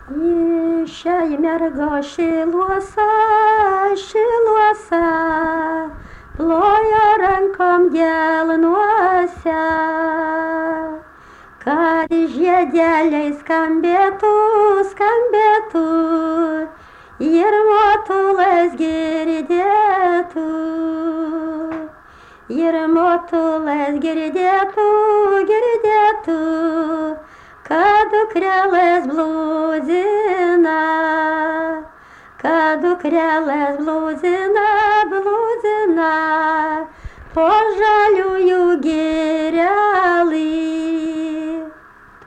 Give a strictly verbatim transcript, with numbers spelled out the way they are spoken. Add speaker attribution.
Speaker 1: Šiai mergo šiluose, šiluose, plojo rankom gelnuose, kad žiedeliai skambėtų, skambėtų ir motulas girdėtų, ir motulas girdėtų, girdėtų, kad dukrelės blūzina, kad dukrelės blūzina, blūzina po žaliųjų gėlių.